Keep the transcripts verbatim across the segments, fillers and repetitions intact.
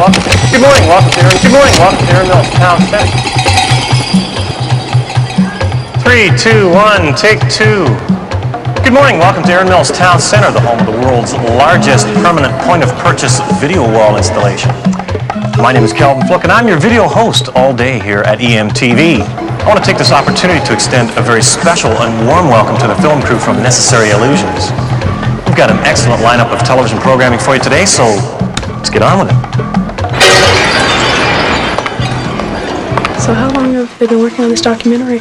welcome. Good morning, welcome to Erin. Good morning, welcome to Erin Mills Town Center. Three, two, one, take two. Good morning, welcome to Erin Mills Town Center, the home of the world's largest permanent point-of-purchase video wall installation. My name is Calvin Fluke, and I'm your video host all day here at E M T V. I want to take this opportunity to extend a very special and warm welcome to the film crew from Necessary Illusions. We've got an excellent lineup of television programming for you today, so let's get on with it. So how long have they been working on this documentary?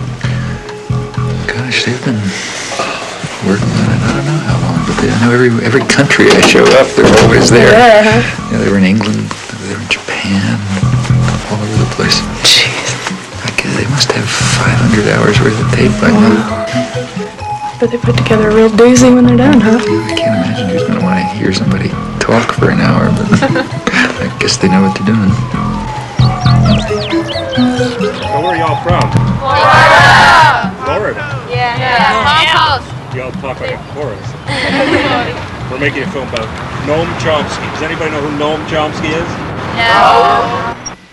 Gosh, they've been working on it, I don't know how long, but they, I know every every country I show up, they're always there. Yeah, huh? Yeah, they were in England, they were in Japan, all over the place. Jeez. I guess they must have five hundred hours worth of tape by Wow. now. But they put together a real doozy when they're done, huh? I can't imagine who's going to want to hear somebody talk for an hour, but I guess they know what they're doing. So where are y'all from? Florida! Florida? Yeah. Yeah. Y'all talk like chorus. We're making a film about Noam Chomsky. Does anybody know who Noam Chomsky is? No.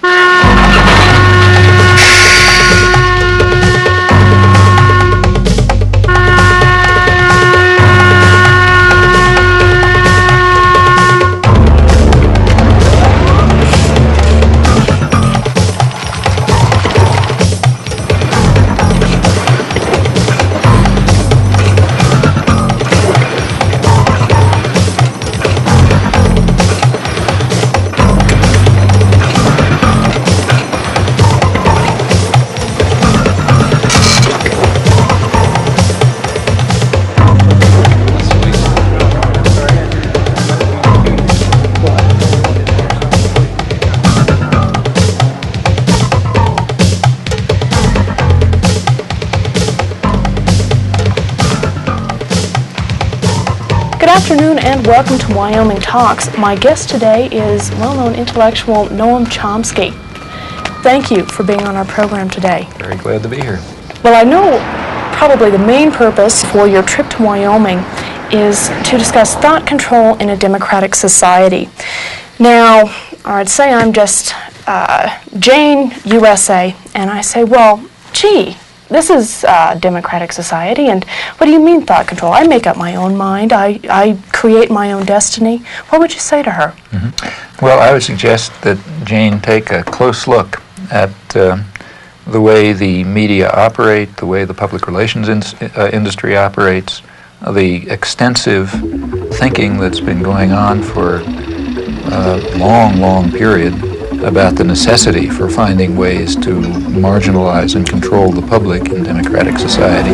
Good afternoon and welcome to Wyoming Talks. My guest today is well-known intellectual Noam Chomsky. Thank you for being on our program today. Very glad to be here. Well, I know probably the main purpose for your trip to Wyoming is to discuss thought control in a democratic society. Now, I'd say I'm just uh, Jane, U S A, and I say, well, gee, this is a democratic society, and what do you mean thought control? I make up my own mind. I, I create my own destiny. What would you say to her? Mm-hmm. Well, I would suggest that Jane take a close look at uh, the way the media operate, the way the public relations in, uh, industry operates, uh, the extensive thinking that's been going on for a long, long period about the necessity for finding ways to marginalize and control the public in democratic society.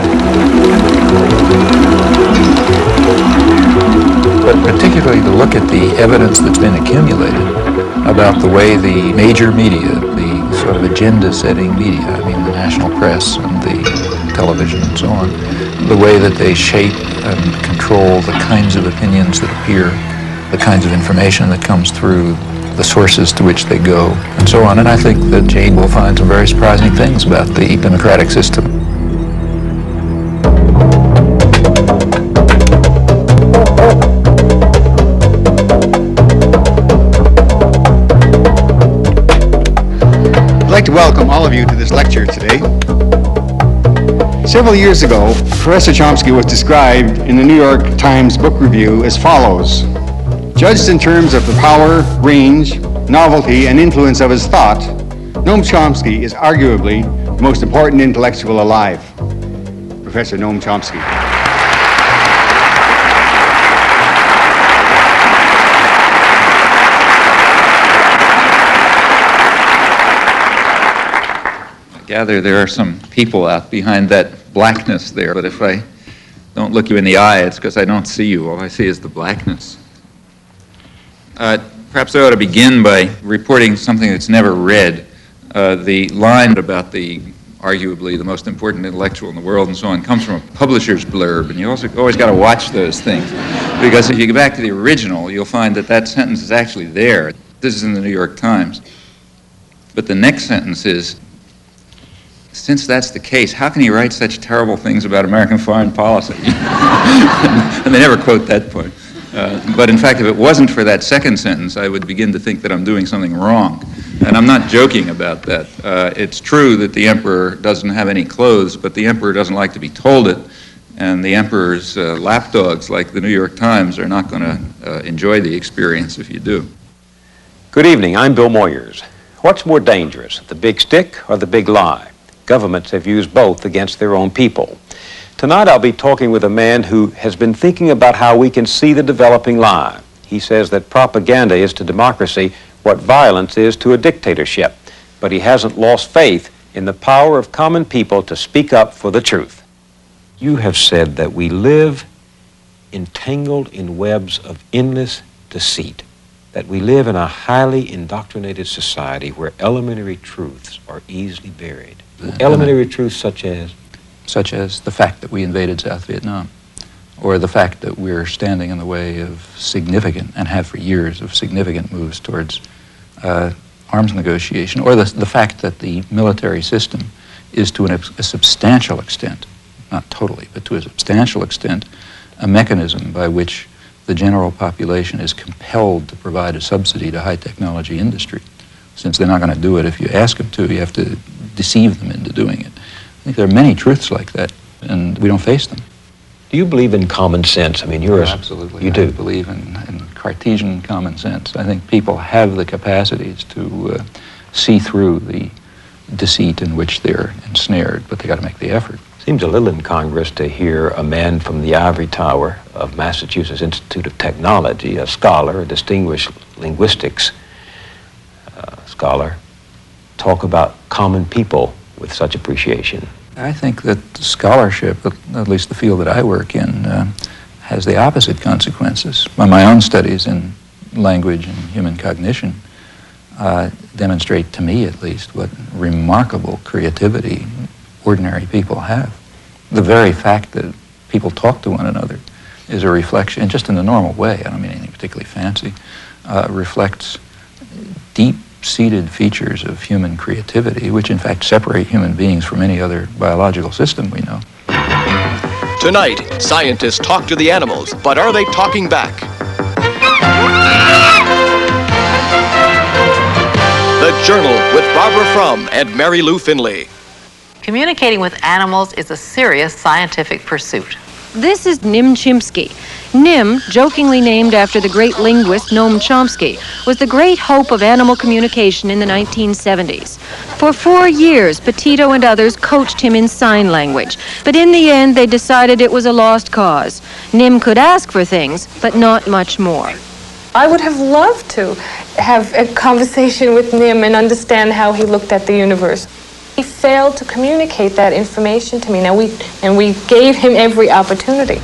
But particularly to look at the evidence that's been accumulated about the way the major media, the sort of agenda-setting media, I mean the national press and the television and so on, the way that they shape and control the kinds of opinions that appear, the kinds of information that comes through, the sources to which they go, and so on. And I think that Jane will find some very surprising things about the democratic system. I'd like to welcome all of you to this lecture today. Several years ago, Professor Chomsky was described in the New York Times Book Review as follows: judged in terms of the power, range, novelty, and influence of his thought, Noam Chomsky is arguably the most important intellectual alive. Professor Noam Chomsky. I gather there are some people out behind that blackness there, but if I don't look you in the eye, it's because I don't see you. All I see is the blackness. Uh, perhaps I ought to begin by reporting something that's never read. Uh, the line about the arguably the most important intellectual in the world and so on comes from a publisher's blurb, and you also always got to watch those things, because if you go back to the original, you'll find that that sentence is actually there. This is in the New York Times. But the next sentence is, since that's the case, how can he write such terrible things about American foreign policy? And they never quote that point. Uh, but in fact, if it wasn't for that second sentence, I would begin to think that I'm doing something wrong. And I'm not joking about that. Uh, it's true that the emperor doesn't have any clothes, but the emperor doesn't like to be told it. And the emperor's uh, lapdogs, like the New York Times, are not going to uh, enjoy the experience if you do. Good evening. I'm Bill Moyers. What's more dangerous, the big stick or the big lie? Governments have used both against their own people. Tonight I'll be talking with a man who has been thinking about how we can see the developing lie. He says that propaganda is to democracy what violence is to a dictatorship, but he hasn't lost faith in the power of common people to speak up for the truth. You have said that we live entangled in webs of endless deceit, that we live in a highly indoctrinated society where elementary truths are easily buried. Elementary truths such as? Such as the fact that we invaded South Vietnam, or the fact that we're standing in the way of significant, and have for years, of significant moves towards uh, arms negotiation, or the, the fact that the military system is to an, a substantial extent, not totally, but to a substantial extent, a mechanism by which the general population is compelled to provide a subsidy to high technology industry. Since they're not going to do it if you ask them to, you have to deceive them into doing it. I think there are many truths like that, and we don't face them. Do you believe in common sense? I mean, you're oh, a, absolutely. You I do believe in, in Cartesian common sense. I think people have the capacities to uh, see through the deceit in which they're ensnared, but they got to make the effort. Seems a little incongruous to hear a man from the ivory tower of Massachusetts Institute of Technology, a scholar, a distinguished linguistics uh, scholar, talk about common people with such appreciation. I think that scholarship, at least the field that I work in, uh, has the opposite consequences. My own studies in language and human cognition uh, demonstrate, to me at least, what remarkable creativity ordinary people have. The very fact that people talk to one another is a reflection, and just in the normal way, I don't mean anything particularly fancy, uh, reflects deep-seated features of human creativity, which in fact separate human beings from any other biological system we know. Tonight, scientists talk to the animals, but are they talking back? The Journal with Barbara Frum and Mary Lou Finley. Communicating with animals is a serious scientific pursuit. This is Nim Chimpsky. Nim, jokingly named after the great linguist Noam Chomsky, was the great hope of animal communication in the nineteen seventies. For four years, Petito and others coached him in sign language, but in the end they decided it was a lost cause. Nim could ask for things, but not much more. I would have loved to have a conversation with Nim and understand how he looked at the universe. He failed to communicate that information to me. Now we, and we gave him every opportunity.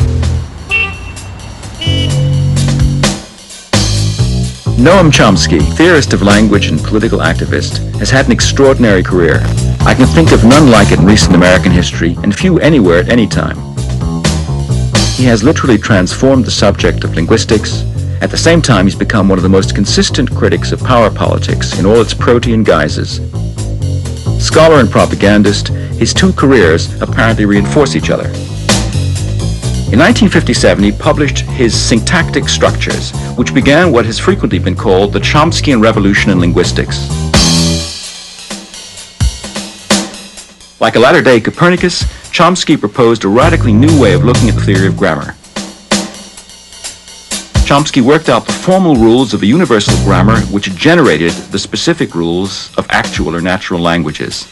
Noam Chomsky, theorist of language and political activist, has had an extraordinary career. I can think of none like it in recent American history, and few anywhere at any time. He has literally transformed the subject of linguistics. At the same time, he's become one of the most consistent critics of power politics in all its protean guises. Scholar and propagandist, his two careers apparently reinforce each other. In nineteen fifty-seven, he published his Syntactic Structures, which began what has frequently been called the Chomskyan Revolution in Linguistics. Like a latter-day Copernicus, Chomsky proposed a radically new way of looking at the theory of grammar. Chomsky worked out the formal rules of a universal grammar which generated the specific rules of actual or natural languages.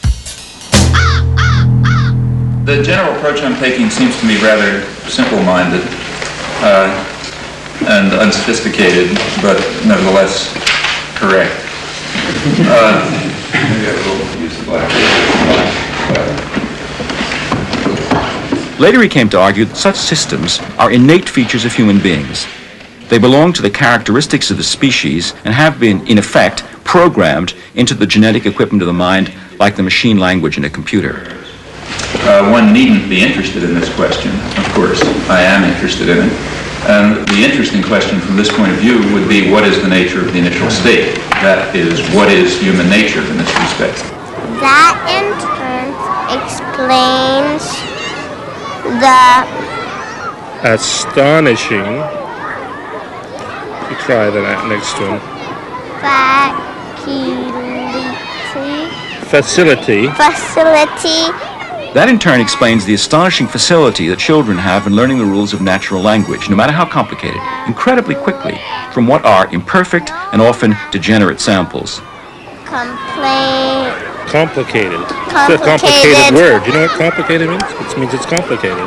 The general approach I'm taking seems to me rather simple-minded uh, and unsophisticated, but nevertheless correct. Uh, maybe I will use the blackboard. Later he came to argue that such systems are innate features of human beings. They belong to the characteristics of the species and have been, in effect, programmed into the genetic equipment of the mind like the machine language in a computer. Uh, one needn't be interested in this question. Of course, I am interested in it. And the interesting question from this point of view would be, what is the nature of the initial state? That is, what is human nature in this respect? That in turn explains the astonishing You try that next to him. Facility. Facility. Facility. That in turn explains the astonishing facility that children have in learning the rules of natural language, no matter how complicated, incredibly quickly, from what are imperfect and often degenerate samples. Complain. Complicated. Complicated. It's a complicated word. You know what complicated means? It means it's complicated.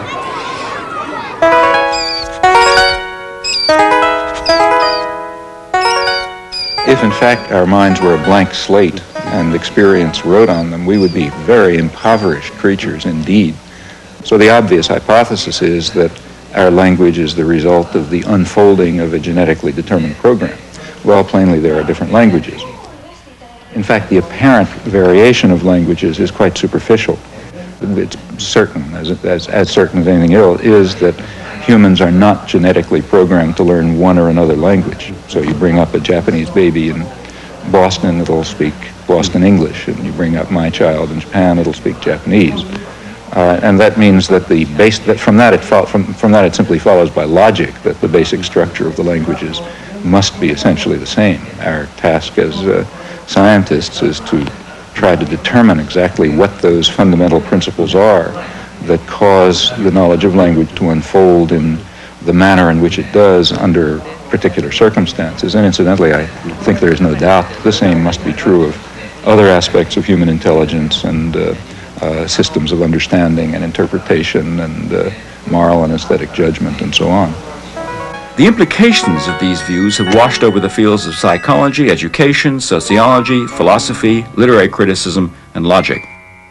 If in fact our minds were a blank slate and experience wrote on them, we would be very impoverished creatures indeed. So the obvious hypothesis is that our language is the result of the unfolding of a genetically determined program. Well, plainly there are different languages. In fact, the apparent variation of languages is quite superficial. It's certain, as, as, as certain as anything else, is that humans are not genetically programmed to learn one or another language. So you bring up a Japanese baby in Boston, it'll speak Boston English, and you bring up my child in Japan, it'll speak Japanese. Uh, and that means that the base, that from that it fo- from, from that it simply follows by logic that the basic structure of the languages must be essentially the same. Our task as uh, scientists is to try to determine exactly what those fundamental principles are that cause the knowledge of language to unfold in the manner in which it does under particular circumstances. And incidentally, I think there is no doubt the same must be true of other aspects of human intelligence and uh, uh, systems of understanding and interpretation and uh, moral and aesthetic judgment and so on. The implications of these views have washed over the fields of psychology, education, sociology, philosophy, literary criticism, and logic.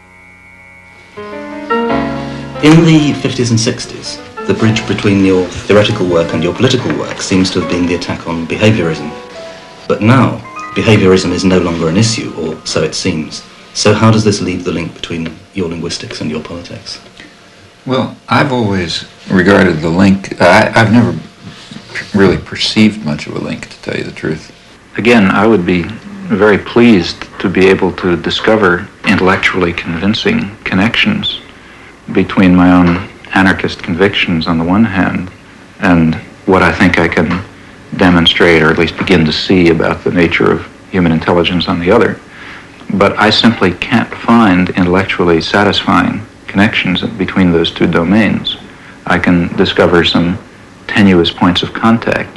In the fifties and sixties, the bridge between your theoretical work and your political work seems to have been the attack on behaviorism. But now, behaviorism is no longer an issue, or so it seems. So how does this leave the link between your linguistics and your politics? Well, I've always regarded the link, I, I've never really perceived much of a link, to tell you the truth. Again, I would be very pleased to be able to discover intellectually convincing connections between my own anarchist convictions on the one hand and what I think I can demonstrate or at least begin to see about the nature of human intelligence on the other. But I simply can't find intellectually satisfying connections between those two domains. I can discover some tenuous points of contact.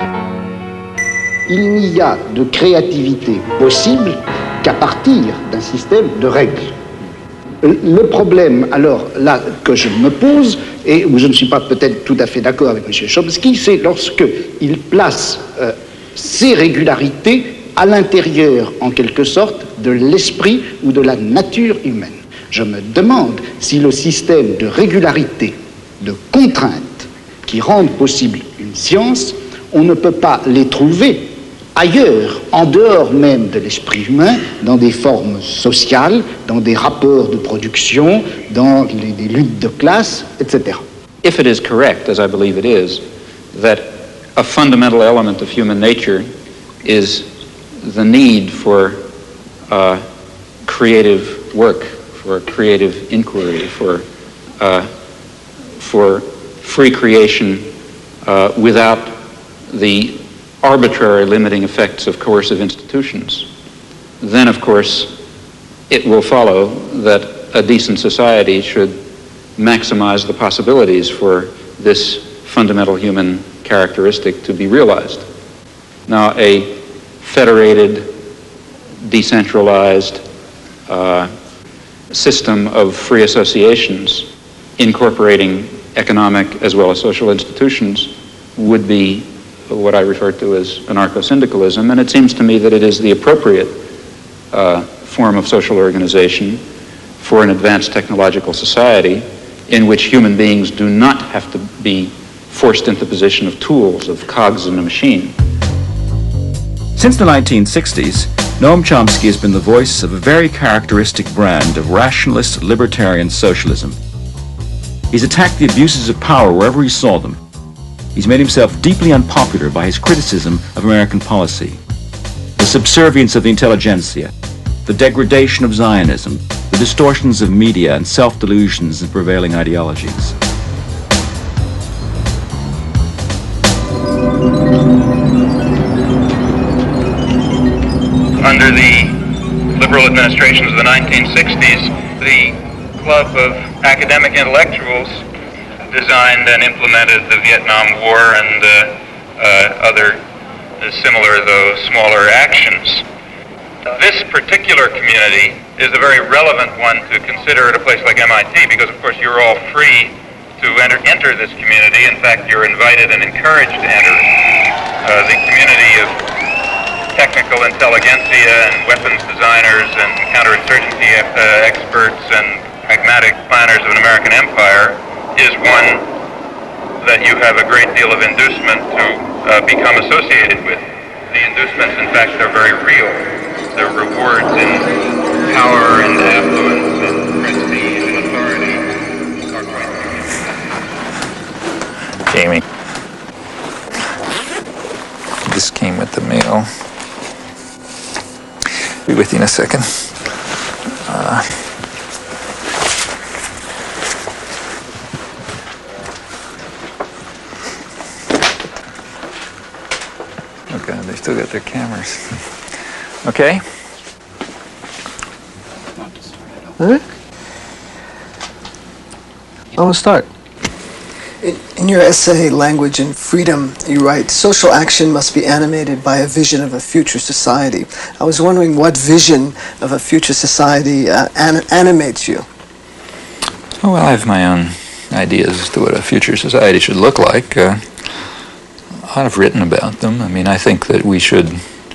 Il n'y a de créativité possible qu'à partir d'un système de règles. Le problème, alors, là, que je me pose, et où je ne suis pas peut-être tout à fait d'accord avec M. Chomsky, c'est lorsqu'il place euh, ces régularités à l'intérieur, en quelque sorte, de l'esprit ou de la nature humaine. Je me demande si le système de régularité, de contraintes, qui rendent possible une science, on ne peut pas les trouver ailleurs, en dehors même de l'esprit humain, dans des formes sociales, dans des rapports de production, dans les, des luttes de classe, et cetera. If it is correct, as I believe it is, that a fundamental element of human nature is the need for uh, creative work, for creative inquiry, for, uh, for free creation uh, without the arbitrary limiting effects of coercive institutions, then of course it will follow that a decent society should maximize the possibilities for this fundamental human characteristic to be realized. Now, a federated, decentralized uh, system of free associations incorporating economic as well as social institutions would be what I refer to as anarcho-syndicalism, and it seems to me that it is the appropriate uh, form of social organization for an advanced technological society in which human beings do not have to be forced into the position of tools, of cogs in a machine. Since the nineteen sixties, Noam Chomsky has been the voice of a very characteristic brand of rationalist libertarian socialism. He's attacked the abuses of power wherever he saw them. He's made himself deeply unpopular by his criticism of American policy, the subservience of the intelligentsia, the degradation of Zionism, the distortions of media and self-delusions in prevailing ideologies. the liberal administrations of the nineteen sixties, the club of academic intellectuals designed and implemented the Vietnam War and uh, uh, other uh, similar, though smaller, actions. This particular community is a very relevant one to consider at a place like M I T because, of course, you're all free to enter, enter this community. In fact, you're invited and encouraged to enter uh, the community of technical intelligentsia and weapons designers and counterinsurgency uh, experts and pragmatic planners of an American empire is one that you have a great deal of inducement to uh, become associated with. The inducements, in fact, are very real. The rewards in power and affluence and prestige and authority are quite significant. Jamie. This came with the mail. Be with you in a second. Uh, oh God, they still got their cameras. Okay. All right. I want to start. In, in your essay, Language and Freedom, you write, social action must be animated by a vision of a future society. I was wondering what vision of a future society uh, an animates you? Oh, well, I have my own ideas as to what a future society should look like. Uh, I've written about them. I mean, I think that we should,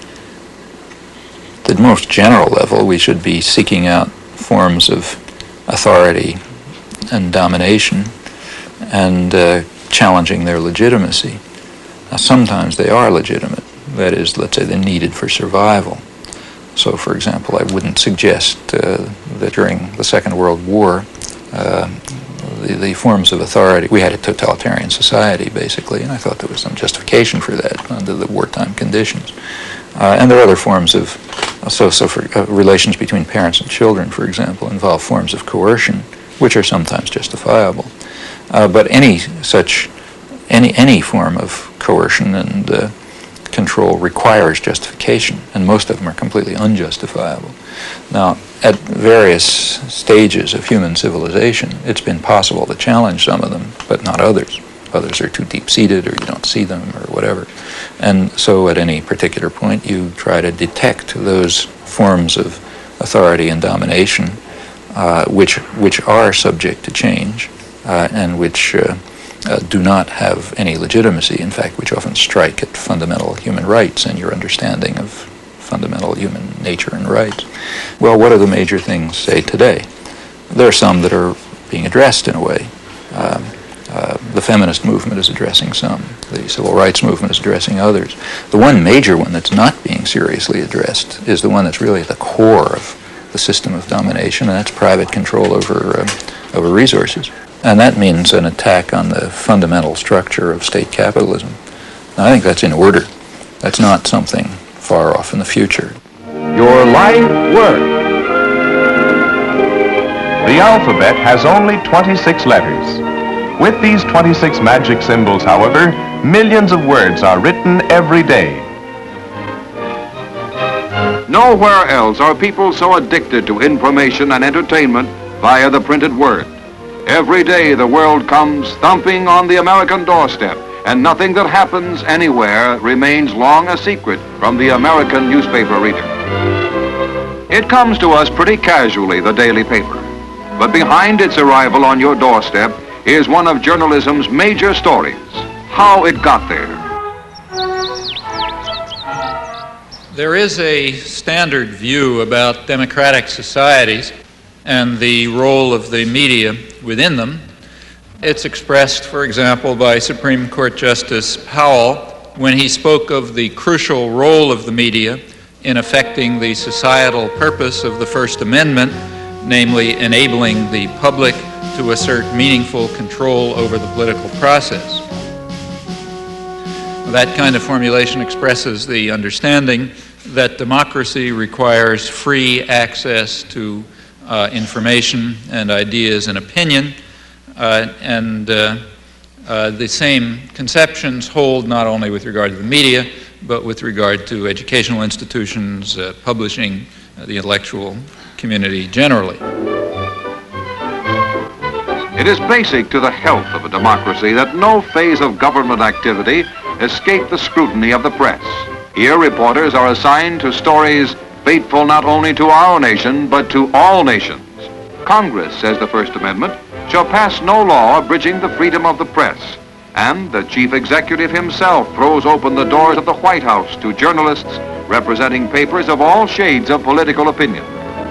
at the most general level, we should be seeking out forms of authority and domination and uh, challenging their legitimacy. Now, sometimes they are legitimate. That is, let's say they're needed for survival. So, for example, I wouldn't suggest uh, that during the Second World War, uh, the, the forms of authority, we had a totalitarian society, basically, and I thought there was some justification for that under the wartime conditions. Uh, and there are other forms of, so, so for uh, relations between parents and children, for example, involve forms of coercion, which are sometimes justifiable. Uh, but any such, any, any form of coercion and uh, control requires justification, and most of them are completely unjustifiable. Now, at various stages of human civilization, it's been possible to challenge some of them, but not others. Others are too deep-seated, or you don't see them, or whatever. And so at any particular point, you try to detect those forms of authority and domination uh, which, which are subject to change, Uh, and which uh, uh, do not have any legitimacy, in fact, which often strike at fundamental human rights and your understanding of fundamental human nature and rights. Well, what are the major things, say, today? There are some that are being addressed in a way. Um, uh, the feminist movement is addressing some. The civil rights movement is addressing others. The one major one that's not being seriously addressed is the one that's really at the core of the system of domination, and that's private control over, uh, over resources. And that means an attack on the fundamental structure of state capitalism. Now, I think that's in order. That's not something far off in the future. Your life work. The alphabet has only twenty-six letters. With these twenty-six magic symbols, however, millions of words are written every day. Nowhere else are people so addicted to information and entertainment via the printed word. Every day the world comes thumping on the American doorstep, and nothing that happens anywhere remains long a secret from the American newspaper reader. It comes to us pretty casually, the daily paper. But behind its arrival on your doorstep is one of journalism's major stories, how it got there. There is a standard view about democratic societies and the role of the media within them. It's expressed, for example, by Supreme Court Justice Powell when he spoke of the crucial role of the media in affecting the societal purpose of the First Amendment, namely enabling the public to assert meaningful control over the political process. That kind of formulation expresses the understanding that democracy requires free access to uh, information and ideas and opinion, uh, and uh, uh, the same conceptions hold not only with regard to the media, but with regard to educational institutions, uh, publishing, uh, the intellectual community generally. It is basic to the health of a democracy that no phase of government activity escape the scrutiny of the press. Here, reporters are assigned to stories fateful not only to our nation, but to all nations. Congress, says the First Amendment, shall pass no law abridging the freedom of the press. And the chief executive himself throws open the doors of the White House to journalists representing papers of all shades of political opinion.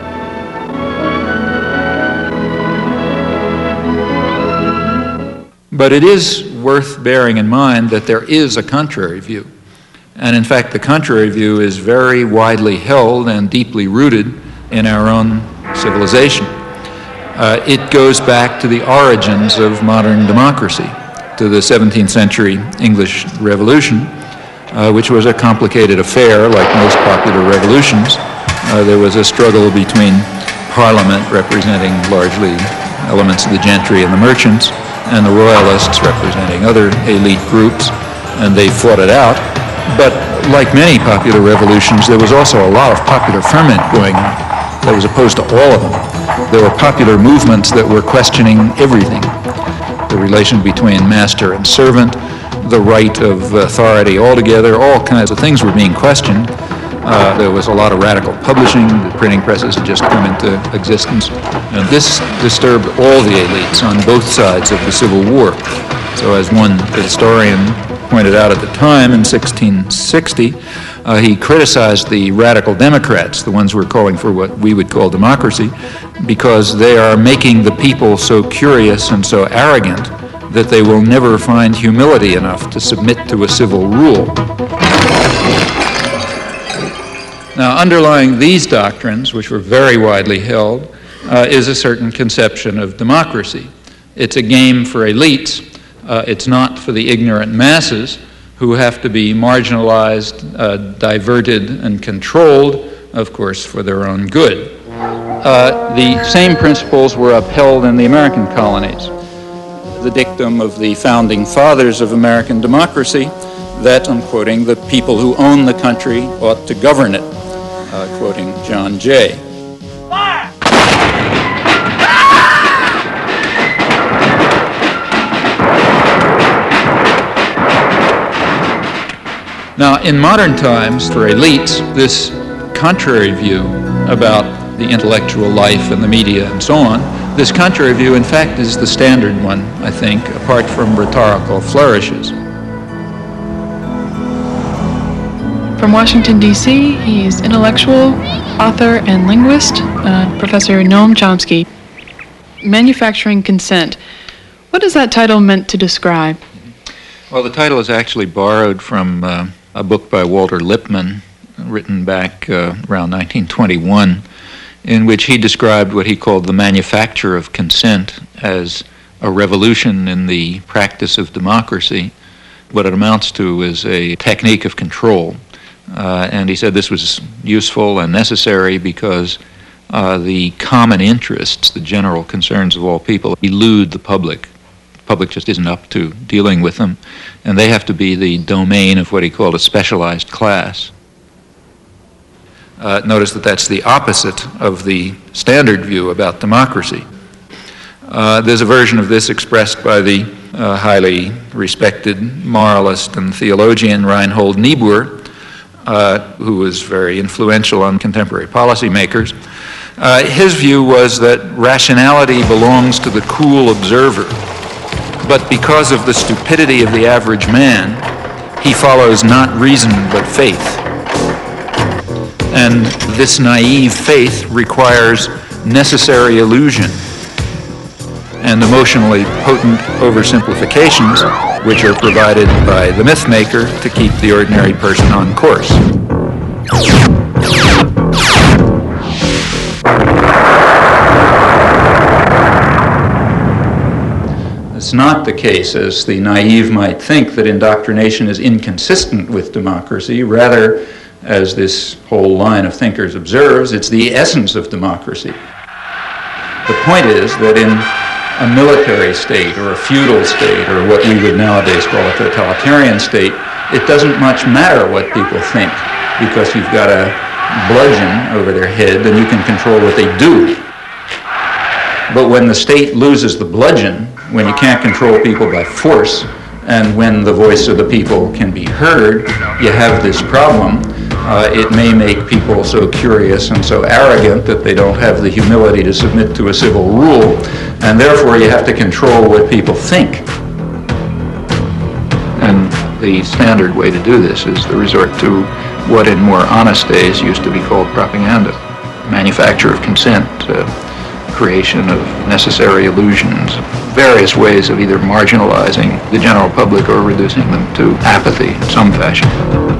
But it is worth bearing in mind that there is a contrary view. And in fact, the contrary view is very widely held and deeply rooted in our own civilization. Uh, it goes back to the origins of modern democracy, to the seventeenth century English Revolution, uh, which was a complicated affair like most popular revolutions. Uh, there was a struggle between Parliament, representing largely elements of the gentry and the merchants, and the royalists representing other elite groups, and they fought it out. But like many popular revolutions, there was also a lot of popular ferment going on that was opposed to all of them. There were popular movements that were questioning everything. The relation between master and servant, the right of authority altogether, all kinds of things were being questioned. Uh, there was a lot of radical publishing. The printing presses had just come into existence. And this disturbed all the elites on both sides of the Civil War. So as one historian pointed out at the time in sixteen sixty, uh, he criticized the radical Democrats, the ones who were calling for what we would call democracy, because they are making the people so curious and so arrogant that they will never find humility enough to submit to a civil rule. Now, underlying these doctrines, which were very widely held, uh, is a certain conception of democracy. It's a game for elites. Uh, it's not for the ignorant masses who have to be marginalized, uh, diverted, and controlled, of course, for their own good. Uh, the same principles were upheld in the American colonies. The dictum of the founding fathers of American democracy that, I'm quoting, the people who own the country ought to govern it, uh, quoting John Jay. Now, in modern times, for elites, this contrary view about the intellectual life and the media and so on, this contrary view, in fact, is the standard one, I think, apart from rhetorical flourishes. From Washington, D C, he's intellectual, author, and linguist, uh, Professor Noam Chomsky. Manufacturing Consent. What is that title meant to describe? Well, the title is actually borrowed from uh, a book by Walter Lippmann, written back uh, around nineteen twenty-one, in which he described what he called the manufacture of consent as a revolution in the practice of democracy. What it amounts to is a technique of control. Uh, and he said this was useful and necessary because uh, the common interests, the general concerns of all people, elude the public. The public just isn't up to dealing with them, and they have to be the domain of what he called a specialized class. Uh, notice that that's the opposite of the standard view about democracy. Uh, there's a version of this expressed by the uh, highly respected moralist and theologian Reinhold Niebuhr, uh, who was very influential on contemporary policymakers. Uh, his view was that rationality belongs to the cool observer, but because of the stupidity of the average man, he follows not reason but faith. And this naive faith requires necessary illusion and emotionally potent oversimplifications, which are provided by the myth maker to keep the ordinary person on course. It's not the case, as the naive might think, that indoctrination is inconsistent with democracy. Rather, as this whole line of thinkers observes, it's the essence of democracy. The point is that in a military state or a feudal state or what we would nowadays call a totalitarian state, it doesn't much matter what people think, because you've got a bludgeon over their head and you can control what they do. But when the state loses the bludgeon, when you can't control people by force, and when the voice of the people can be heard, you have this problem. Uh, it may make people so curious and so arrogant that they don't have the humility to submit to a civil rule, and therefore you have to control what people think. And the standard way to do this is to resort to what in more honest days used to be called propaganda. Manufacture of consent, uh, creation of necessary illusions, various ways of either marginalizing the general public or reducing them to apathy in some fashion.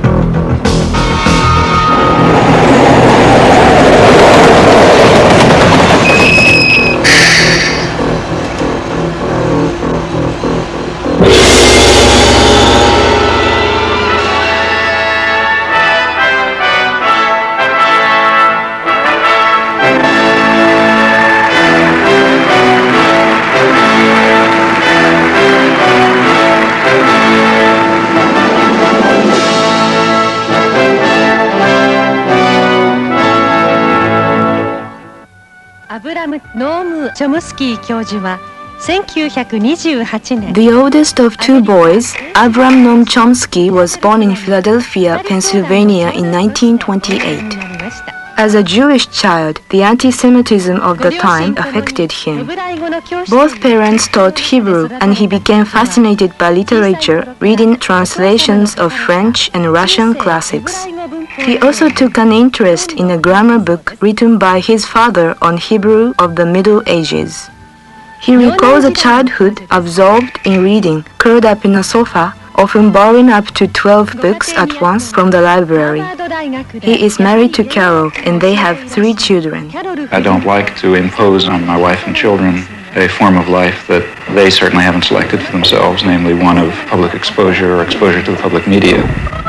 The oldest of two boys, Abram Noam Chomsky, was born in Philadelphia, Pennsylvania in nineteen twenty-eight. As a Jewish child, the anti-Semitism of the time affected him. Both parents taught Hebrew, and he became fascinated by literature, reading translations of French and Russian classics. He also took an interest in a grammar book written by his father on Hebrew of the Middle Ages. He recalls a childhood absorbed in reading, curled up in a sofa, often borrowing up to twelve books at once from the library. He is married to Carol, and they have three children. I don't like to impose on my wife and children a form of life that they certainly haven't selected for themselves, namely one of public exposure or exposure to the public media.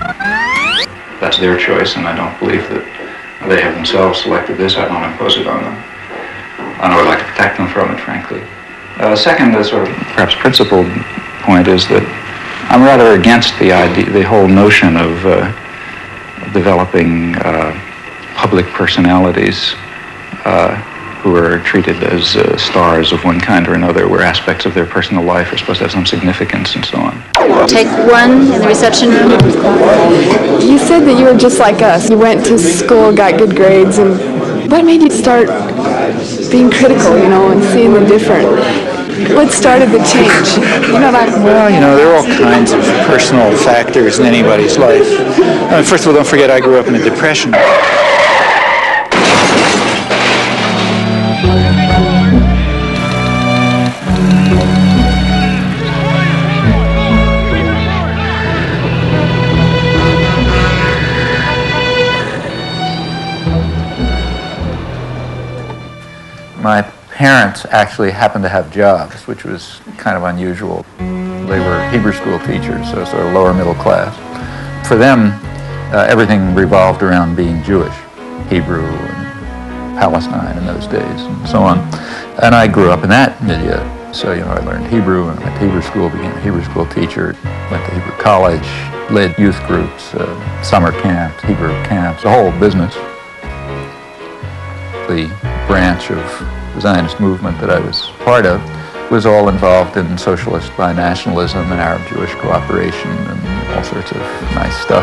That's their choice, and I don't believe that they have themselves selected this. I don't impose it on them. I would like to protect them from it, frankly. Uh, second, the sort of perhaps principal point is that I'm rather against the idea, the whole notion of uh, developing uh, public personalities uh, who are treated as uh, stars of one kind or another, where aspects of their personal life are supposed to have some significance and so on. Take one in the reception room. You said that you were just like us. You went to school, got good grades, and what made you start being critical, you know, and seeing the different? What started the change? You know, like, well, you know, there are all kinds of personal factors in anybody's life. Uh, first of all, don't forget I grew up in a depression. My parents actually happened to have jobs, which was kind of unusual. They were Hebrew school teachers, so sort of lower middle class. For them, uh, everything revolved around being Jewish, Hebrew and Palestine in those days and so on. And I grew up in that milieu. So, you know, I learned Hebrew and went to Hebrew school, became a Hebrew school teacher, went to Hebrew college, led youth groups, uh, summer camps, Hebrew camps, the whole business. The branch of the Zionist movement that I was part of was all involved in socialist binationalism and Arab-Jewish cooperation and all sorts of nice stuff.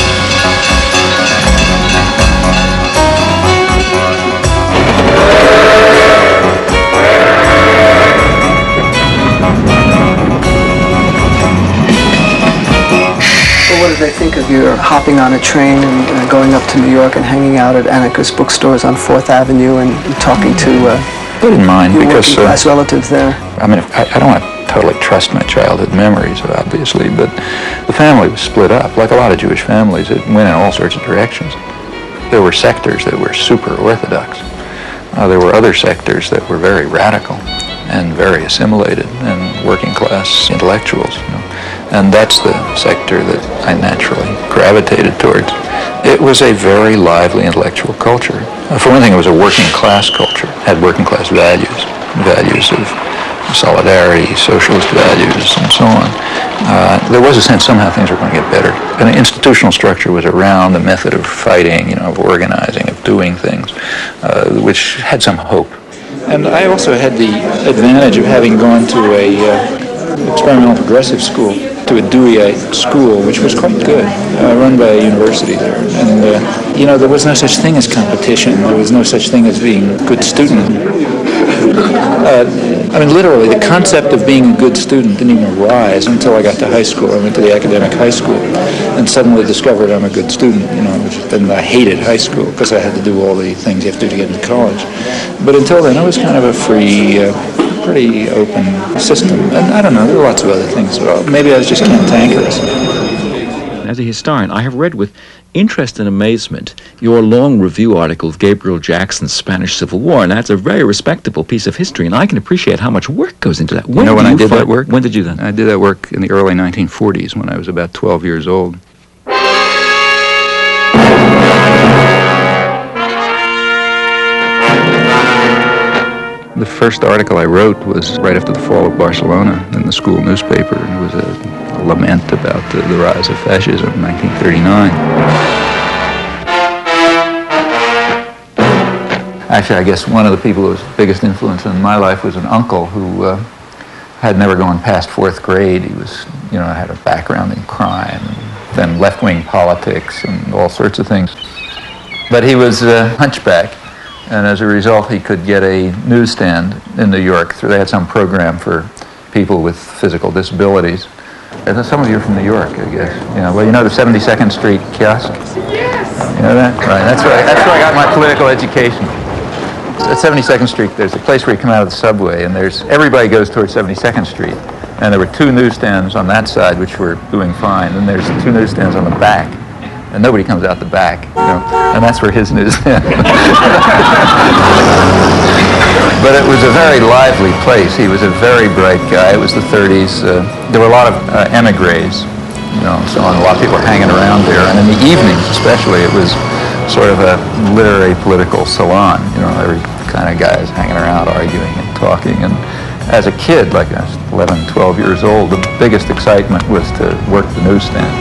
Well, what did they think of your hopping on a train and uh, going up to New York and hanging out at anarchist bookstores on Fourth Avenue and, and talking to uh, I didn't mind your because working class uh, relatives there? I mean, I, I don't want to totally trust my childhood memories, obviously, but the family was split up. Like a lot of Jewish families, it went in all sorts of directions. There were sectors that were super orthodox. Uh, there were other sectors that were very radical and very assimilated and working class intellectuals. You know? And that's the sector that I naturally gravitated towards. It was a very lively intellectual culture. Uh, for one thing, it was a working class culture, had working class values, values of solidarity, socialist values, and so on. Uh, there was a sense somehow things were going to get better. And the institutional structure was around the method of fighting, you know, of organizing, of doing things, uh, which had some hope. And I also had the advantage of having gone to a uh, experimental progressive school, to a Deweyite school, which was quite good, uh, run by a university there. And, uh, you know, there was no such thing as competition. There was no such thing as being a good student. Uh, I mean, literally, the concept of being a good student didn't even arise until I got to high school. I went to the academic high school and suddenly discovered I'm a good student, you know, which then I hated high school because I had to do all the things you have to do to get into college. But until then, it was kind of a free, uh, pretty open system. And I don't know, there were lots of other things. Well, maybe I was just cantankerous. As a historian, I have read with interest and amazement your long review article of Gabriel Jackson's Spanish Civil War, and that's a very respectable piece of history, and I can appreciate how much work goes into that. When you know when I did find, that work? When did you then? I did that work in the early nineteen forties when I was about twelve years old. The first article I wrote was right after the fall of Barcelona in the school newspaper, and it was a lament about the, the rise of fascism in nineteen thirty-nine. Actually, I guess one of the people who was the biggest influence in my life was an uncle who uh, had never gone past fourth grade. He was, you know, had a background in crime, and then left-wing politics and all sorts of things. But he was a hunchback, and as a result, he could get a newsstand in New York. So they had some program for people with physical disabilities. And some of you are from New York, I guess. You know, well, you know the seventy-second Street kiosk? You know that? Right. That's where I, that's where I got my political education. At seventy-second Street, there's a place where you come out of the subway, and there's everybody goes towards seventy-second Street. And there were two newsstands on that side, which were doing fine. And there's two newsstands on the back, and nobody comes out the back. You know, and that's where his newsstand. But it was a very lively place. He was a very bright guy. It was the thirties. Uh, there were a lot of uh, emigres, you know, so on. A lot of people were hanging around there. And in the evenings, especially, it was sort of a literary political salon. You know, every kind of guys hanging around, arguing and talking. And as a kid, like I was eleven, twelve years old, the biggest excitement was to work the newsstand.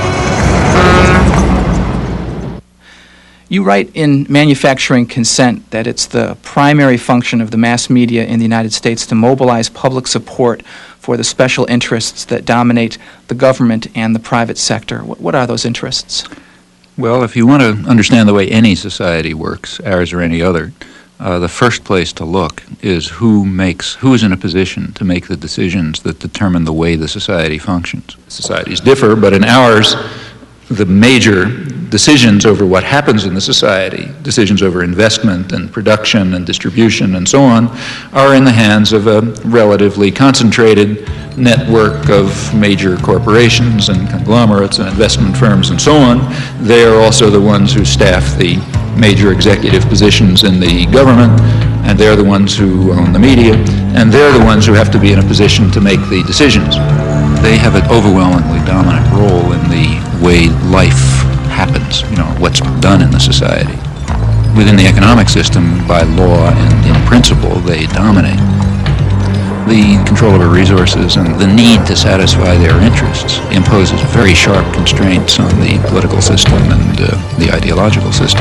You write in Manufacturing Consent that it's the primary function of the mass media in the United States to mobilize public support for the special interests that dominate the government and the private sector. What, what are those interests? Well, if you want to understand the way any society works, ours or any other, uh, the first place to look is who makes, who is in a position to make the decisions that determine the way the society functions. Societies differ, but in ours, the major decisions over what happens in the society, decisions over investment and production and distribution and so on, are in the hands of a relatively concentrated network of major corporations and conglomerates and investment firms and so on. They are also the ones who staff the major executive positions in the government, and they're the ones who own the media, and they're the ones who have to be in a position to make the decisions. They have an overwhelmingly dominant role in the way life happens, you know, what's done in the society. Within the economic system, by law and in principle, they dominate. The control over resources and the need to satisfy their interests imposes very sharp constraints on the political system and uh, the ideological system.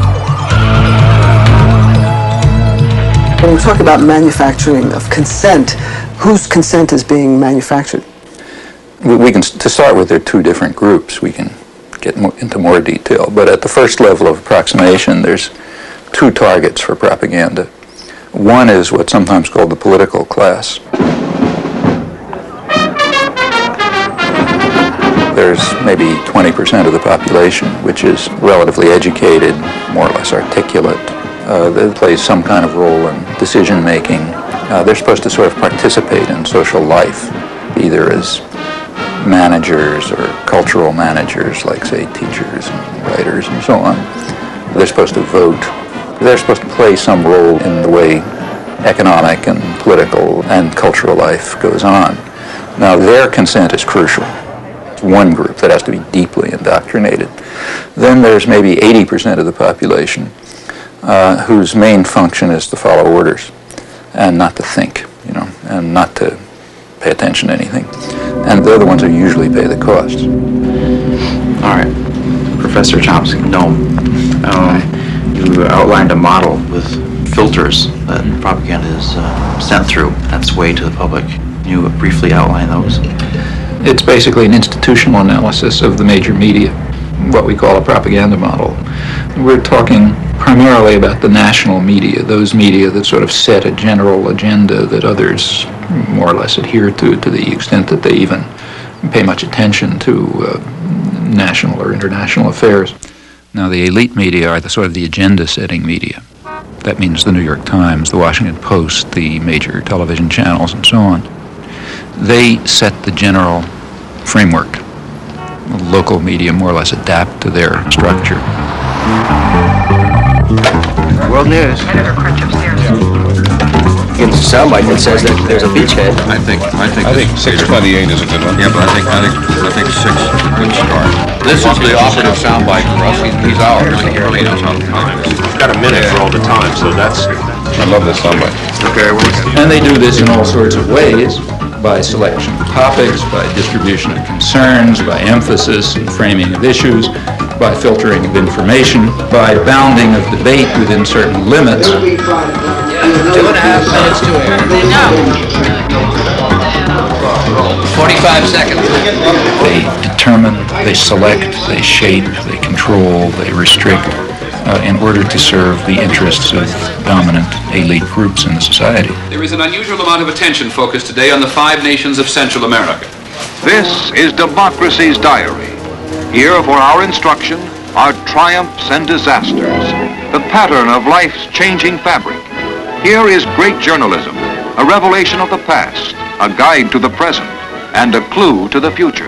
When we talk about manufacturing of consent, whose consent is being manufactured? We can, to start with, there are two different groups. We can get more, into more detail, but at the first level of approximation, there's two targets for propaganda. One is what's sometimes called the political class. There's maybe twenty percent of the population which is relatively educated, more or less articulate. Uh, that plays some kind of role in decision making. Uh, they're supposed to sort of participate in social life, either as managers or cultural managers, like, say, teachers and writers and so on. They're supposed to vote. They're supposed to play some role in the way economic and political and cultural life goes on. Now, their consent is crucial. It's one group that has to be deeply indoctrinated. Then there's maybe eighty percent of the population uh, whose main function is to follow orders. and not to think, you know, and not to pay attention to anything. And they're the ones who usually pay the costs. All right. Professor Chomsky, no. Um, you outlined a model with filters that propaganda is uh, sent through. That's way to the public. Can you briefly outline those? It's basically an institutional analysis of the major media, what we call a propaganda model. We're talking primarily about the national media, those media that sort of set a general agenda that others more or less adhere to, to the extent that they even pay much attention to uh, national or international affairs. Now, the elite media are the sort of the agenda-setting media. That means the New York Times, the Washington Post, the major television channels, and so on. They set the general framework. Local media more or less adapt to their structure. World News. In the soundbite that says that there's a beachhead. I think I think I think six twenty-eight is a good one. Yeah, but I think I think I think six is a good start. This is the operative soundbite for us. He's, he's ours. He really knows how to time this. He's got a minute for all the time, so that's. I love this soundbite. Okay, well, and they do this in all sorts of ways. By selection of topics, by distribution of concerns, by emphasis and framing of issues, by filtering of information, by bounding of debate within certain limits. Two and a half minutes to air. forty-five seconds. They determine, they select, they shape, they control, they restrict uh, in order to serve the interests of dominant elite groups in the society. There is an unusual amount of attention focused today on the five nations of Central America. This is Democracy's Diary. Here for our instruction are triumphs and disasters, the pattern of life's changing fabric. Here is great journalism, a revelation of the past, a guide to the present, and a clue to the future.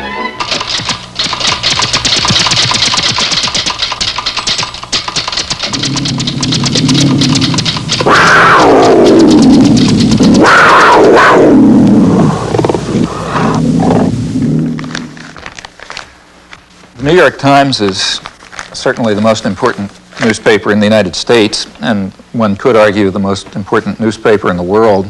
The New York Times is certainly the most important newspaper in the United States, and one could argue the most important newspaper in the world.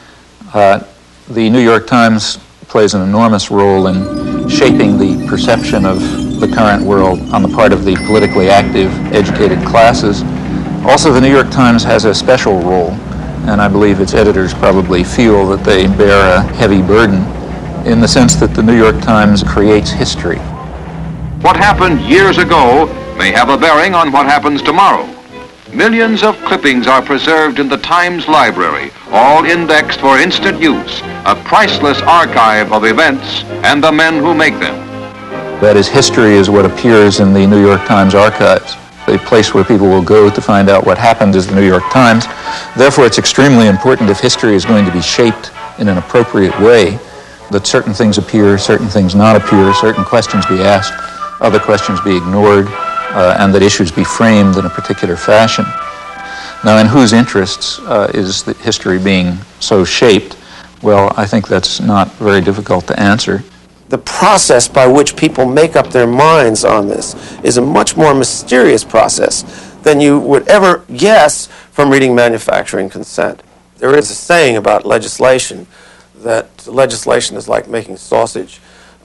Uh, the New York Times plays an enormous role in shaping the perception of the current world on the part of the politically active, educated classes. Also, the New York Times has a special role, and I believe its editors probably feel that they bear a heavy burden in the sense that the New York Times creates history. What happened years ago may have a bearing on what happens tomorrow. Millions of clippings are preserved in the Times library, all indexed for instant use, a priceless archive of events and the men who make them. That is, history is what appears in the New York Times archives, a place where people will go to find out what happened is the New York Times. Therefore, it's extremely important, if history is going to be shaped in an appropriate way, that certain things appear, certain things not appear, certain questions be asked, other questions be ignored, uh, and that issues be framed in a particular fashion. Now, in whose interests uh, is the history being so shaped? Well, I think that's not very difficult to answer. The process by which people make up their minds on this is a much more mysterious process than you would ever guess from reading Manufacturing Consent. There is a saying about legislation that legislation is like making sausage.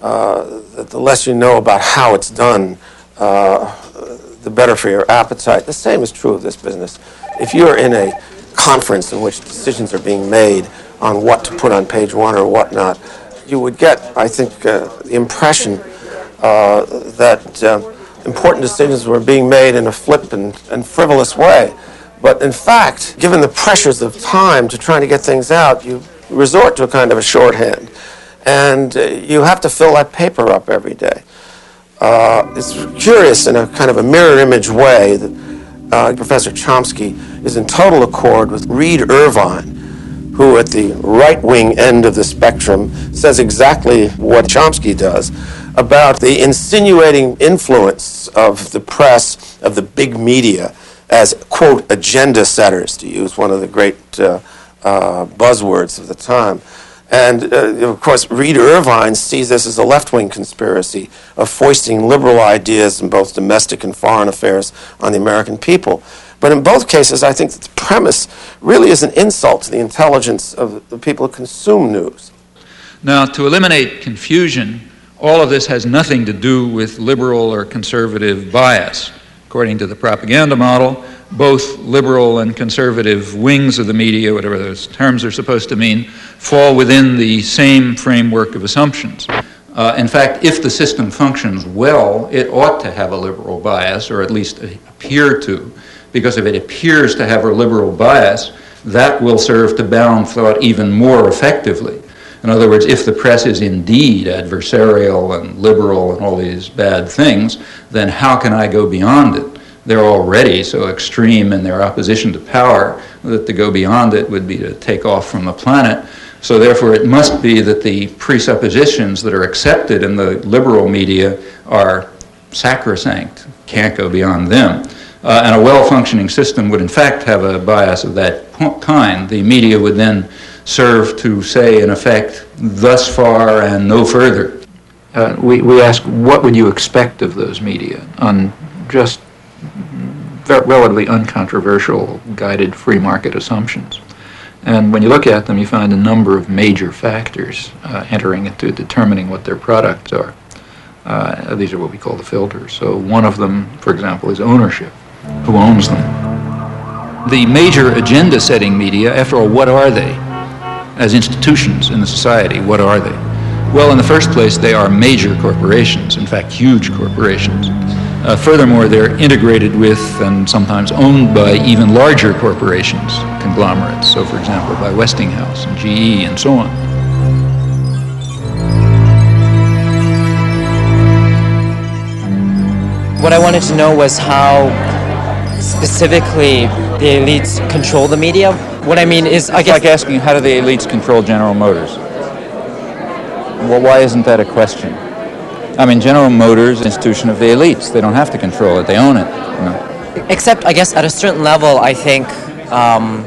Uh, that the less you know about how it's done, uh, the better for your appetite. The same is true of this business. If you're in a conference in which decisions are being made on what to put on page one or whatnot, you would get, I think, uh, the impression uh, that uh, important decisions were being made in a flip and, and frivolous way. But in fact, given the pressures of time to trying to get things out, you resort to a kind of a shorthand. And uh, you have to fill that paper up every day. Uh, it's curious in a kind of a mirror image way that uh, Professor Chomsky is in total accord with Reed Irvine, who at the right-wing end of the spectrum says exactly what Chomsky does about the insinuating influence of the press, of the big media, as, quote, agenda setters, to use one of the great uh, uh, buzzwords of the time. And, uh, of course, Reed Irvine sees this as a left-wing conspiracy of foisting liberal ideas in both domestic and foreign affairs on the American people. But in both cases, I think that the premise really is an insult to the intelligence of the people who consume news. Now, to eliminate confusion, all of this has nothing to do with liberal or conservative bias. According to the propaganda model, both liberal and conservative wings of the media, whatever those terms are supposed to mean, fall within the same framework of assumptions. Uh, in fact, if the system functions well, it ought to have a liberal bias, or at least appear to, because if it appears to have a liberal bias, that will serve to bound thought even more effectively. In other words, if the press is indeed adversarial and liberal and all these bad things, then how can I go beyond it? They're already so extreme in their opposition to power that to go beyond it would be to take off from the planet. So therefore it must be that the presuppositions that are accepted in the liberal media are sacrosanct, can't go beyond them. Uh, and a well-functioning system would in fact have a bias of that kind. The media would then serve to say, in effect, thus far and no further. Uh, we, we ask, what would you expect of those media on just relatively uncontroversial, guided free market assumptions? And when you look at them, you find a number of major factors uh, entering into determining what their products are. Uh, these are what we call the filters. So one of them, for example, is ownership. Who owns them? The major agenda-setting media, after all, what are they? As institutions in the society, what are they? Well, in the first place, they are major corporations, in fact, huge corporations. Uh, furthermore, they're integrated with and sometimes owned by even larger corporations, conglomerates, so for example, by Westinghouse and G E and so on. What I wanted to know was how specifically the elites control the media. What I mean is, I it's guess... like asking, how do the elites control General Motors? Well, why isn't that a question? I mean, General Motors is an institution of the elites. They don't have to control it. They own it. You know? Except, I guess, at a certain level, I think... Um,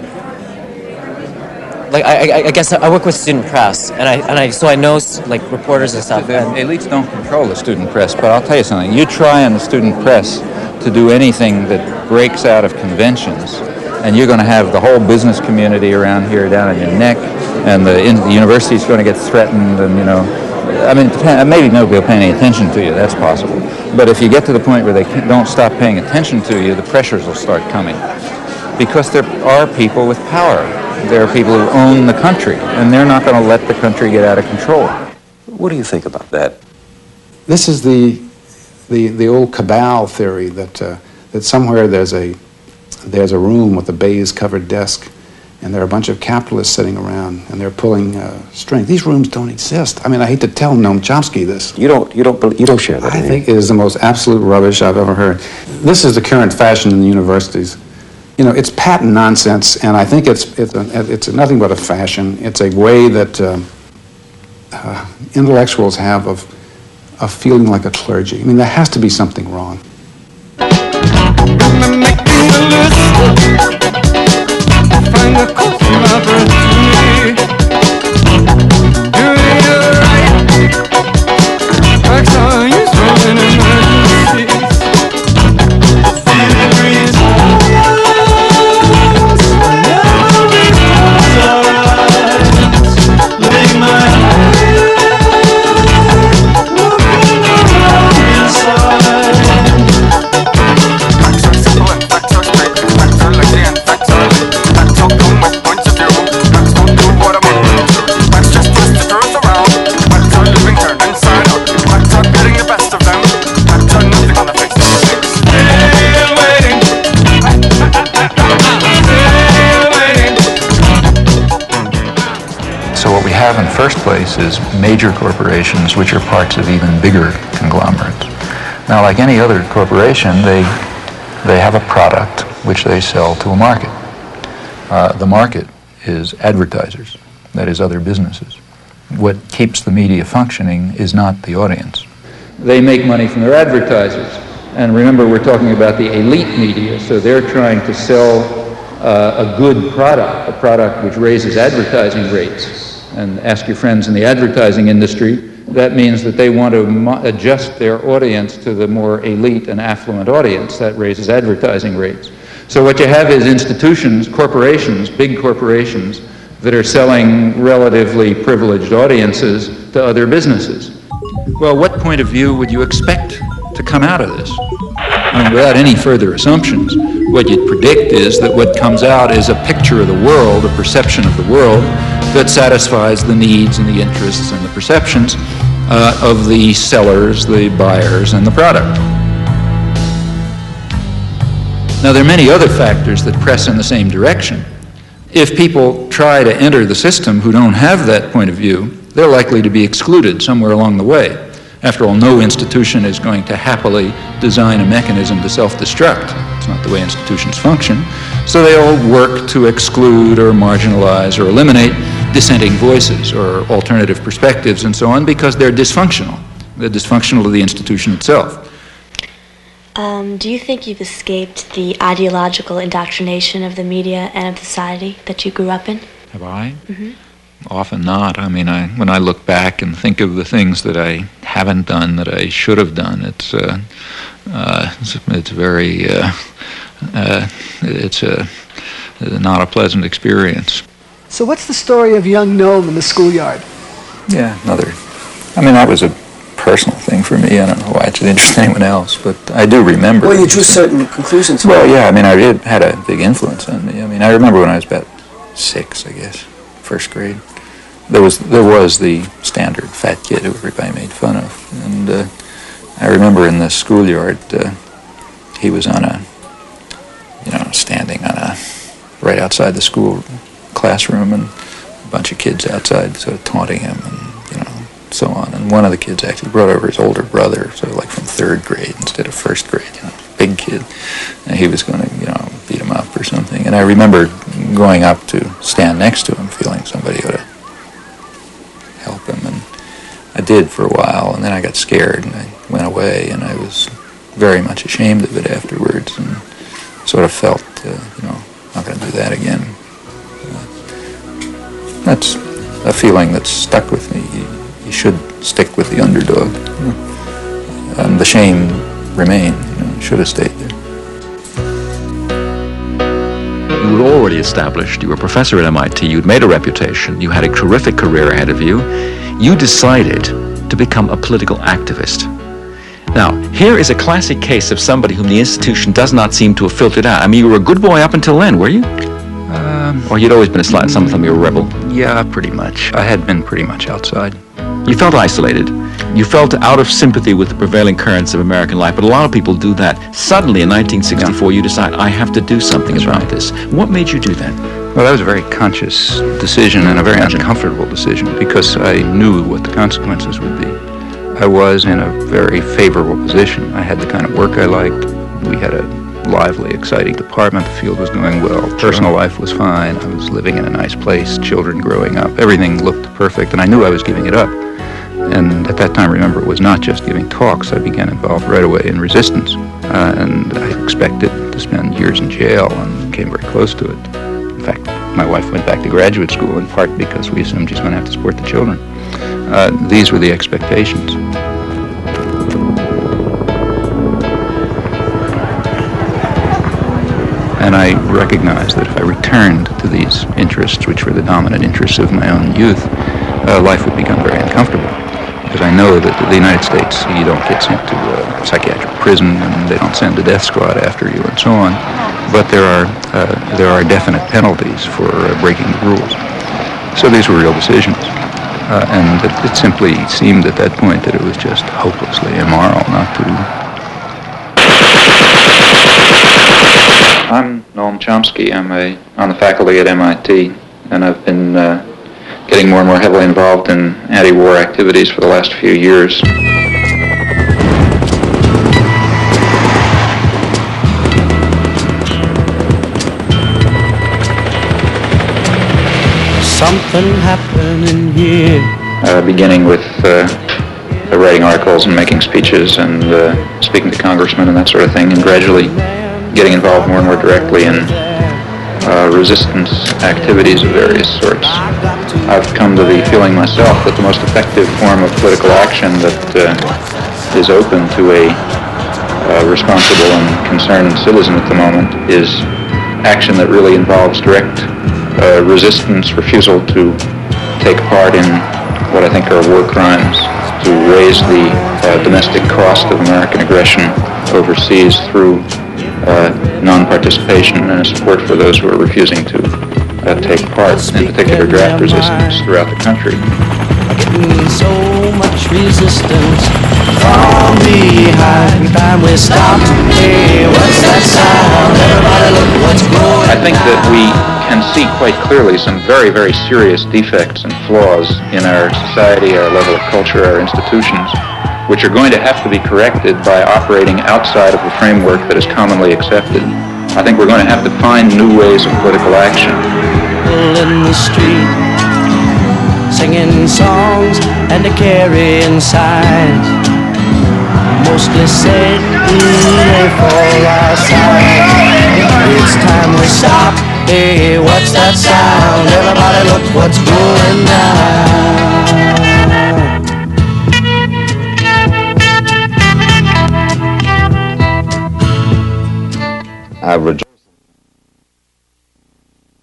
like, I, I, I guess I work with student press, and I, and I so I know, like, reporters and stuff. The and elites don't control the student press, but I'll tell you something. You try in the student press to do anything that breaks out of conventions, and you're going to have the whole business community around here down on your neck, and the, in, the university's going to get threatened, and, you know, I mean, maybe nobody will pay any attention to you, that's possible. But if you get to the point where they don't stop paying attention to you, the pressures will start coming. Because there are people with power. There are people who own the country, and they're not going to let the country get out of control. What do you think about that? This is the the the old cabal theory that uh, that somewhere there's a there's a room with a baize-covered desk, and there are a bunch of capitalists sitting around, and they're pulling uh, string. These rooms don't exist. I mean, I hate to tell Noam Chomsky this. You don't you don't you don't share that. I think it is the most absolute rubbish I've ever heard. This is the current fashion in the universities. You know, it's patent nonsense, and I think it's it's a, it's nothing but a fashion. It's a way that uh, uh, intellectuals have of of feeling like a clergy. I mean, there has to be something wrong. In the first place is major corporations which are parts of even bigger conglomerates. Now, like any other corporation, they they have a product which they sell to a market. Uh, the market is advertisers, that is other businesses. What keeps the media functioning is not the audience. They make money from their advertisers. And remember, we're talking about the elite media, so they're trying to sell uh, a good product, a product which raises advertising rates. and ask your friends in the advertising industry, that means that they want to mo- adjust their audience to the more elite and affluent audience. That raises advertising rates. So what you have is institutions, corporations, big corporations, that are selling relatively privileged audiences to other businesses. Well, what point of view would you expect to come out of this? I mean, without any further assumptions, what you'd predict is that what comes out is a picture of the world, a perception of the world, that satisfies the needs and the interests and the perceptions uh, of the sellers, the buyers, and the product. Now, there are many other factors that press in the same direction. If people try to enter the system who don't have that point of view, they're likely to be excluded somewhere along the way. After all, no institution is going to happily design a mechanism to self-destruct. It's not the way institutions function. So they all work to exclude or marginalize or eliminate dissenting voices or alternative perspectives and so on because they're dysfunctional. They're dysfunctional to the institution itself. Um, do you think you've escaped the ideological indoctrination of the media and of society that you grew up in? Have I? Mm-hmm. Often not. I mean, I, when I look back and think of the things that I haven't done that I should have done, it's uh, uh, it's, it's very uh, uh, it's a not a pleasant experience. So what's the story of young Noam in the schoolyard? Yeah, another. I mean, that was a personal thing for me. I don't know why it should interest anyone else, but I do remember. Well, you drew certain conclusions. Well, yeah. I mean, I, it had a big influence on me. I mean, I remember when I was about six, I guess, first grade. There was there was the standard fat kid who everybody made fun of, and uh, I remember in the schoolyard uh, he was on a, you know, standing on a right outside the school classroom, and a bunch of kids outside sort of taunting him, and you know, so on. And one of the kids actually brought over his older brother, sort of like from third grade instead of first grade, you know, big kid, and he was going to, you know, beat him up or something. And I remember going up to stand next to him, feeling somebody ought to help him, and I did for a while, and then I got scared and I went away, and I was very much ashamed of it afterwards, and sort of felt, uh, you know, I'm not going to do that again. Uh, that's a feeling that's stuck with me. You, you should stick with the underdog. You know? And the shame remained. You know, should have stayed there. You were already established, you were a professor at M I T, you'd made a reputation, you had a terrific career ahead of you. You decided to become a political activist. Now, here is a classic case of somebody whom the institution does not seem to have filtered out. I mean, you were a good boy up until then, were you? Um, or you'd always been a slight, some of them you were a rebel? Yeah, pretty much. I had been pretty much outside. You felt isolated. You felt out of sympathy with the prevailing currents of American life, but a lot of people do that. Suddenly, in nineteen sixty-four, yeah. You decide, I have to do something That's about right. this. What made you do that? Well, that was a very conscious decision and a very uncomfortable decision because I knew what the consequences would be. I was in a very favorable position. I had the kind of work I liked. We had a lively, exciting department. The field was going well. Personal life was fine. I was living in a nice place, children growing up. Everything looked perfect, and I knew I was giving it up. And at that time, remember, it was not just giving talks. I began involved right away in resistance. Uh, and I expected to spend years in jail and came very close to it. In fact, my wife went back to graduate school in part because we assumed she's going to have to support the children. Uh, these were the expectations. And I recognized that if I returned to these interests, which were the dominant interests of my own youth, uh, life would become very uncomfortable. Because I know that in the United States, you don't get sent to a psychiatric prison, and they don't send a death squad after you, and so on. But there are uh, there are definite penalties for uh, breaking the rules. So these were real decisions. Uh, and it, it simply seemed at that point that it was just hopelessly immoral not to. I'm Noam Chomsky. I'm a, on the faculty at M I T, and I've been uh, getting more and more heavily involved in anti-war activities for the last few years. Something happening here. Uh, beginning with uh, writing articles and making speeches and uh, speaking to congressmen and that sort of thing, and gradually getting involved more and more directly in uh, resistance activities of various sorts. I've come to the feeling myself that the most effective form of political action that uh, is open to a uh, responsible and concerned citizen at the moment is action that really involves direct uh, resistance, refusal to take part in what I think are war crimes, to raise the uh, domestic cost of American aggression overseas through uh, non-participation and support for those who are refusing to uh, take part, in particular draft resistance throughout the country. Getting so much resistance from behind. Time we stopped. Hey, what's that sound? Everybody look what's going on. I think that we can see quite clearly some very, very serious defects and flaws in our society, our level of culture, our institutions, which are going to have to be corrected by operating outside of the framework that is commonly accepted. I think we're going to have to find new ways of political action. In the street, singing songs and carrying signs, mostly said we for our side. It's time we stop. Hey, what's that sound? Everybody look what's going down. Average